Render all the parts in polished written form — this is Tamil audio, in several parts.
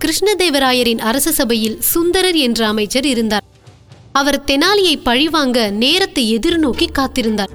கிருஷ்ணதேவராயரின் அரச சபையில் சுந்தரர் என்ற அமைச்சர் இருந்தார். அவர் தெனாலியை பழிவாங்க நேரத்தை எதிர்நோக்கி காத்திருந்தார்.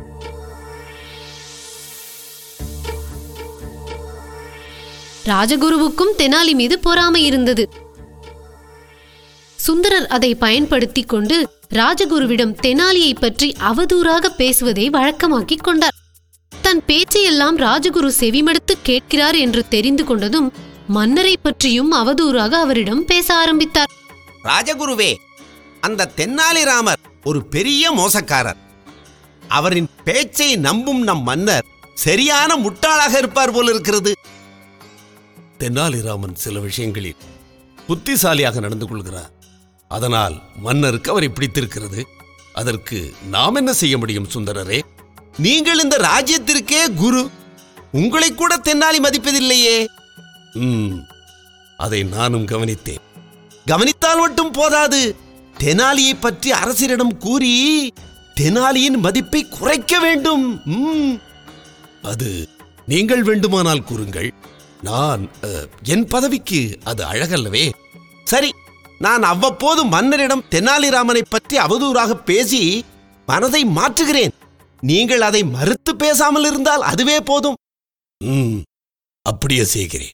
ராஜகுருவுக்கும் தெனாலி மீது பொறாமை இருந்தது. சுந்தரர் அதை பயன்படுத்தி கொண்டு ராஜகுருவிடம் தெனாலியை பற்றி அவதூறாக பேசுவதை வழக்கமாக்கிக் கொண்டார். தன் பேச்சையெல்லாம் ராஜகுரு செவிமடுத்து கேட்கிறார் என்று தெரிந்து கொண்டதும் மன்னரை பற்றியும் அவதூறாக அவரிடம் பேச ஆரம்பித்தார். ராஜகுருவே, அந்த தென்னாலிராமர் ஒரு பெரிய மோசக்காரர். அவரின் பேச்சை நம்பும் நம் மன்னர் சரியான முட்டாளாக இருப்பார் போல இருக்கிறது. தென்னாலிராமன் சில விஷயங்களில் புத்திசாலியாக நடந்து கொள்கிறார். அதனால் மன்னருக்கு அவரை பிடித்திருக்கிறது. அதற்கு நாம் என்ன செய்ய முடியும் சுந்தரரே? நீங்கள் இந்த ராஜ்யத்திற்கே குரு. உங்களை கூட தென்னாலி மதிப்பதில்லையே. அதை நானும் கவனித்தேன். கவனித்தால் மட்டும் போதாது, தெனாலியை பற்றி அரசரிடம் கூறி தெனாலியின் மதிப்பை குறைக்க வேண்டும். அது நீங்கள் வேண்டுமானால் கூறுங்கள். நான் என் பதவிக்கு அது அழகல்லவே. சரி, நான் அவ்வப்போது மன்னரிடம் தெனாலிராமனை பற்றி அவதூறாக பேசி மனதை மாற்றுகிறேன். நீங்கள் அதை மறுத்து பேசாமல் இருந்தால் அதுவே போதும். அப்படியே செய்கிறேன்.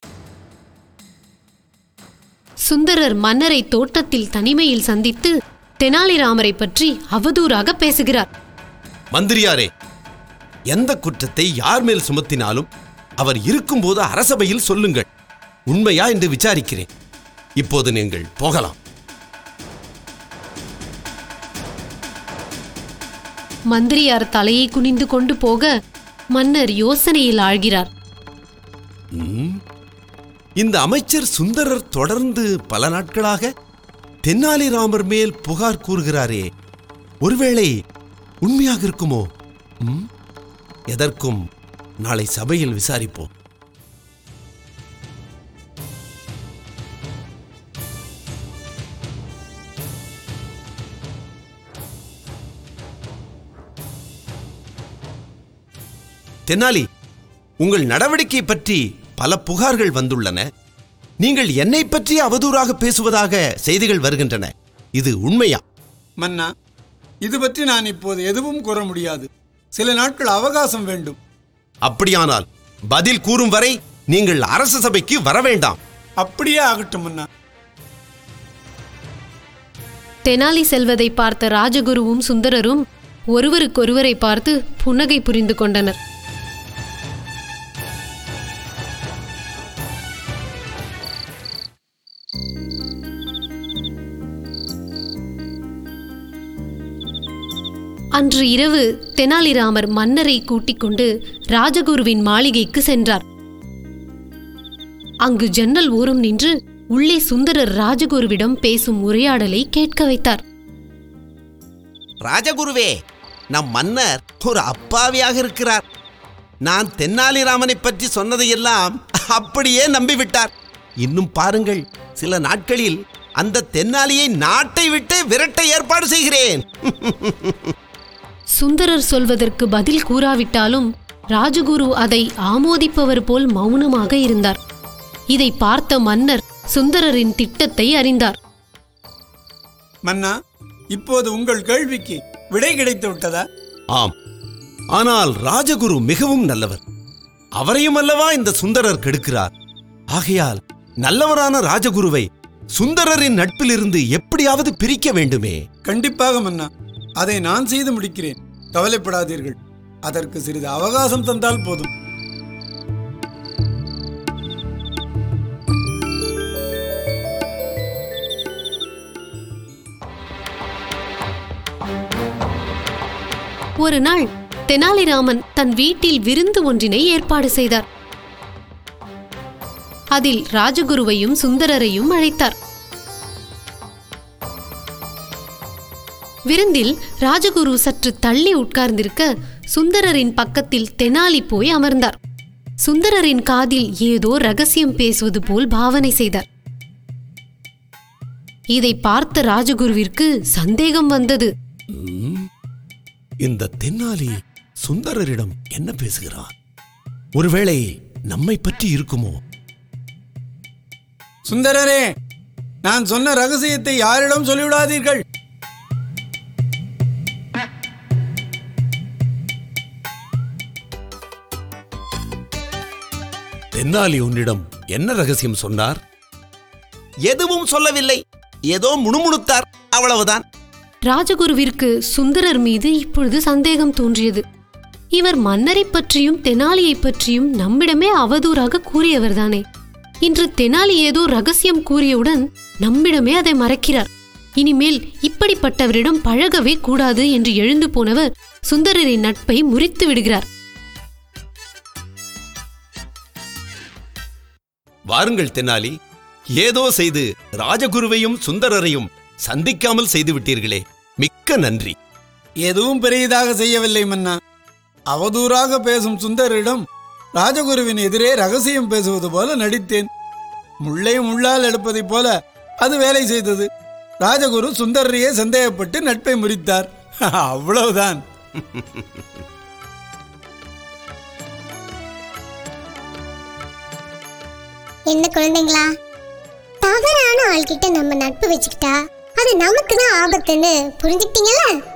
சுந்தரர் மன்னரை தோட்டத்தில் தனிமையில் சந்தித்து தெனாலிராமரை பற்றி அவதூறாக பேசுகிறார். மந்திரியாரே, எந்த குற்றத்தை யார் மேல் சுமத்தினாலும் அவர் இருக்கும்போது அரசபையில் சொல்லுங்கள். உண்மையா என்று விசாரிக்கிறேன். இப்போது நீங்கள் போகலாம். மந்திரியார் தலையை குனிந்து கொண்டு போக மன்னர் யோசனையில் ஆழ்கிறார். இந்த அமைச்சர் சுந்தரர் தொடர்ந்து பல நாட்களாக தென்னாலிராமர் மேல் புகார் கூறுகிறாரே, ஒருவேளை உண்மையாக இருக்குமோ? எதற்கும் நாளை சபையில் விசாரிப்போம். தென்னாலி, உங்கள் நடவடிக்கை பற்றி பல புகார்கள் வந்துள்ளன. நீங்கள் என்னை பற்றி அவதூறாக பேசுவதாக செய்திகள் வருகின்றன. இது உண்மையா? மன்னா, இது பற்றி நான் இப்போது எதுவும் கூற முடியாது. சில நாட்கள் அவகாசம் வேண்டும். அப்படியானால் பதில் கூறும் வரை நீங்கள் அரச சபைக்கு வர வேண்டாம். அப்படியே ஆகட்டும் மன்னா. தெனாலி செல்வதை பார்த்த ராஜகுருவும் சுந்தரரும் ஒருவருக்கொருவரை பார்த்து புன்னகை புரிந்து கொண்டனர். அன்று இரவு தெனாலிராமர் மன்னரை கூட்டிக் கொண்டு ராஜகுருவின் மாளிகைக்கு சென்றார். அங்கு ஜன்னல் ஓரம் நின்று உள்ளே சுந்தரர் ராஜகுருவிடம் பேசும் உரையாடலை கேட்க வைத்தார். ராஜகுருவே, நம் மன்னர் ஒரு அப்பாவியாக இருக்கிறார். நான் தென்னாலிராமனை பற்றி சொன்னதையெல்லாம் அப்படியே நம்பிவிட்டார். இன்னும் பாருங்கள், சில நாட்களில் அந்த தென்னாலியை நாட்டை விட்டு விரட்ட ஏற்பாடு செய்கிறேன். சுந்தரர் சொல்வதற்கு பதில் கூறாவிட்டாலும் ராஜகுரு அதை ஆமோதிப்பவர் போல் மௌனமாக இருந்தார். இதை பார்த்த மன்னர் சுந்தரரின் திட்டத்தை அறிந்தார். மன்னா, இப்போது உங்கள் கேள்விக்கு விடை கிடைத்து விட்டதா? ஆம், ஆனால் ராஜகுரு மிகவும் நல்லவர். அவரையும் அல்லவா இந்த சுந்தரர் கெடுக்கிறார். ஆகையால் நல்லவரான ராஜகுருவை சுந்தரரின் நட்பிலிருந்து எப்படியாவது பிரிக்க வேண்டுமே. கண்டிப்பாக மன்னா, அதை நான் செய்து முடிக்கிறேன். கவலைப்படாதீர்கள். அதற்கு சிறிது அவகாசம் தந்தால் போதும். ஒரு நாள் தெனாலிராமன் தன் வீட்டில் விருந்து ஒன்றினை ஏற்பாடு செய்தார். அதில் ராஜகுருவையும் சுந்தரரையும் அழைத்தார். விருந்தில் ராஜகுரு சற்று தள்ளி உட்கார்ந்திருக்க சுந்தரரின் பக்கத்தில் தெனாலி போய் அமர்ந்தார். சுந்தரரின் காதில் ஏதோ ரகசியம் பேசுவது போல் பாவனை செய்தார். இதை பார்த்த ராஜகுருவிற்கு சந்தேகம் வந்தது. இந்த தென்னாலி சுந்தரரிடம் என்ன பேசுகிறான்? ஒருவேளை நம்மை பற்றி இருக்குமோ? சுந்தரரே, நான் சொன்ன ரகசியத்தை யாரிடம் சொல்லிவிடாதீர்கள். தென்னாலி உன்னிடம் என்ன ரகசியம் சொன்னார்? எதுவும் சொல்லவில்லை, ஏதோ முணுமுணுத்தார், அவ்வளவுதான். ராஜகுருவிற்கு சுந்தரர் மீது இப்பொழுது சந்தேகம் தோன்றியது. இவர் மன்னரை பற்றியும் தெனாலியை பற்றியும் நம்மிடமே அவதூறாக கூறியவர்தானே. இன்று தெனாலி ஏதோ ரகசியம் கூறியவுடன் நம்மிடமே அதை மறைக்கிறார். இனிமேல் இப்படிப்பட்டவரிடம் பழகவே கூடாது என்று எழுந்து போனவர் சுந்தரரின் நட்பை முறித்து விடுகிறார். வாருங்கள் தெனாலி, ஏதோ செய்து ராஜகுருவையும் சுந்தரரையும் சந்திக்காமல் செய்து விட்டீர்களே, மிக்க நன்றி. எதுவும் பெரியதாக செய்யவில்லை மன்னா. அவதூறாக பேசும் சுந்தரிடம் ராஜகுருவின் எதிரே ரகசியம் பேசுவது போல நடித்தேன். முள்ளை முள்ளால் எடுப்பதைப் போல அது வேலை செய்தது. ராஜகுரு சுந்தரையே சந்தேகப்பட்டு நட்பை முறித்தார். அவ்வளவுதான். என்ன குழந்தைங்களா, தவறான ஆள்கிட்ட நம்ம நட்பு வச்சுக்கிட்டா அது நமக்கு தான் ஆபத்துன்னு புரிஞ்சுக்கிட்டீங்களா?